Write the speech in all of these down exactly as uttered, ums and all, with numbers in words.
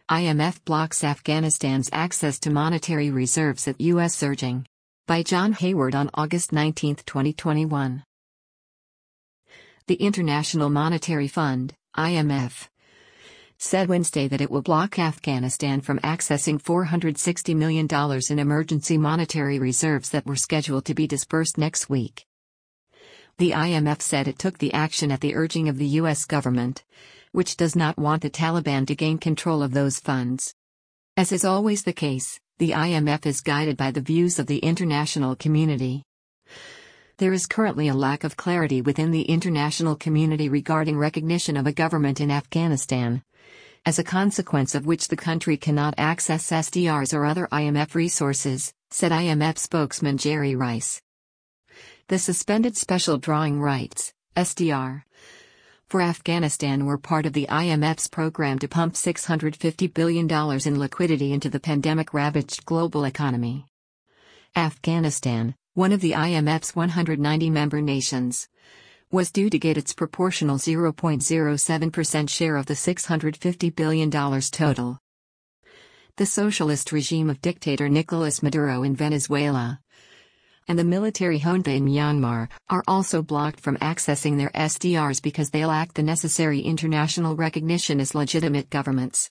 I M F blocks Afghanistan's access to monetary reserves at U S urging. By John Hayward on August nineteenth, twenty twenty-one. The International Monetary Fund, I M F, said Wednesday that it will block Afghanistan from accessing four hundred sixty million dollars in emergency monetary reserves that were scheduled to be disbursed next week. The I M F said it took the action at the urging of the U S government, which does not want the Taliban to gain control of those funds. As is always the case, the I M F is guided by the views of the international community. There is currently a lack of clarity within the international community regarding recognition of a government in Afghanistan, as a consequence of which the country cannot access S D Rs or other I M F resources, said I M F spokesman Jerry Rice. The suspended special drawing rights, S D R, for Afghanistan were part of the I M F's program to pump six hundred fifty billion dollars in liquidity into the pandemic-ravaged global economy. Afghanistan, one of the I M F's one hundred ninety member nations, was due to get its proportional zero point zero seven percent share of the six hundred fifty billion dollars total. The socialist regime of dictator Nicolas Maduro in Venezuela and the military junta in Myanmar are also blocked from accessing their S D Rs because they lack the necessary international recognition as legitimate governments.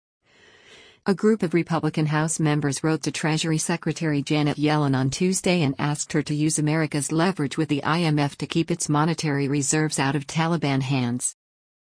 A group of Republican House members wrote to Treasury Secretary Janet Yellen on Tuesday and asked her to use America's leverage with the I M F to keep its monetary reserves out of Taliban hands.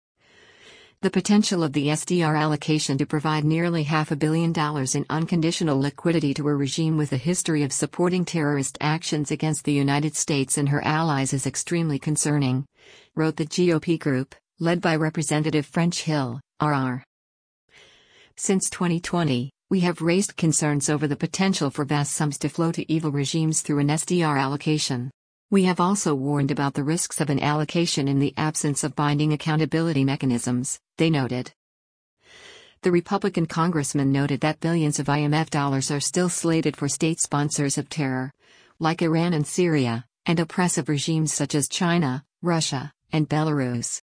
The potential of the S D R allocation to provide nearly half a billion dollars in unconditional liquidity to a regime with a history of supporting terrorist actions against the United States and her allies is extremely concerning, wrote the G O P group, led by Representative French Hill, R R. Since twenty twenty, we have raised concerns over the potential for vast sums to flow to evil regimes through an S D R allocation. We have also warned about the risks of an allocation in the absence of binding accountability mechanisms, they noted. The Republican congressman noted that billions of I M F dollars are still slated for state sponsors of terror, like Iran and Syria, and oppressive regimes such as China, Russia, and Belarus.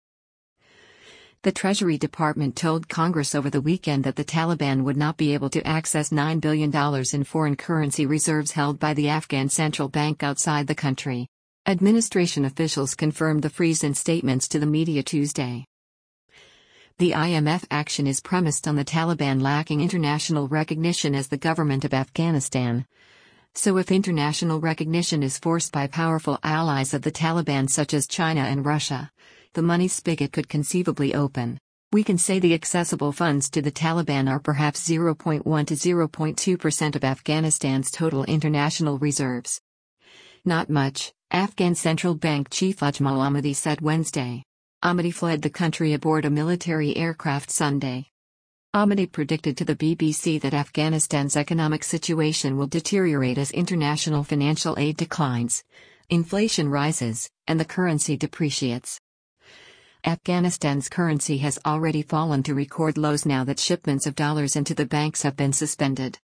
The Treasury Department told Congress over the weekend that the Taliban would not be able to access nine billion dollars in foreign currency reserves held by the Afghan central bank outside the country. Administration officials confirmed the freeze in statements to the media Tuesday. The I M F action is premised on the Taliban lacking international recognition as the government of Afghanistan. So if international recognition is forced by powerful allies of the Taliban such as China and Russia, the money spigot could conceivably open. We can say the accessible funds to the Taliban are perhaps zero point one to zero point two percent of Afghanistan's total international reserves. Not much, Afghan Central Bank Chief Ajmal Ahmadi said Wednesday. Ahmadi fled the country aboard a military aircraft Sunday. Ahmadi predicted to the B B C that Afghanistan's economic situation will deteriorate as international financial aid declines, inflation rises, and the currency depreciates. Afghanistan's currency has already fallen to record lows now that shipments of dollars into the banks have been suspended.